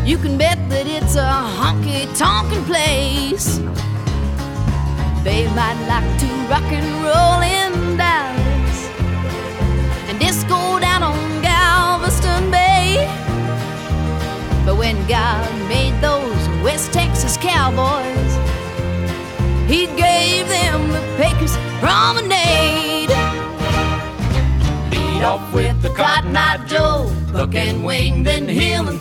You can bet that it's a honky-tonkin' place. Babe might like to rock and roll in Dallas and disco down on Galveston Bay. But when God made those West Texas cowboys, He gave them the Pecos Promenade. Lead off with the Cotton Eye Joe, Buck and Wayne, then Hill and